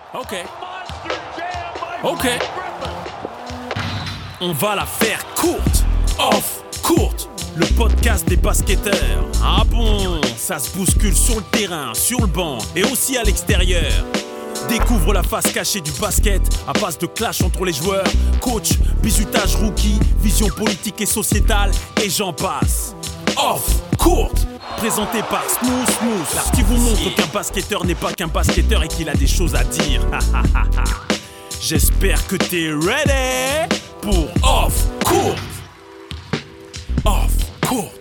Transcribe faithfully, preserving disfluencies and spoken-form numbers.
Ok. Ok. On va la faire courte. Off courte. Le podcast des basketteurs. Ah bon, ça se bouscule sur le terrain, sur le banc et aussi à l'extérieur. Découvre la face cachée du basket à base de clash entre les joueurs, coach, bizutage rookie, vision politique et sociétale et j'en passe. Off courte. Présenté par Smooth Smooth, l'art qui vous montre qu'un basketteur n'est pas qu'un basketteur et qu'il a des choses à dire. J'espère que t'es ready pour Off Court. Off Court.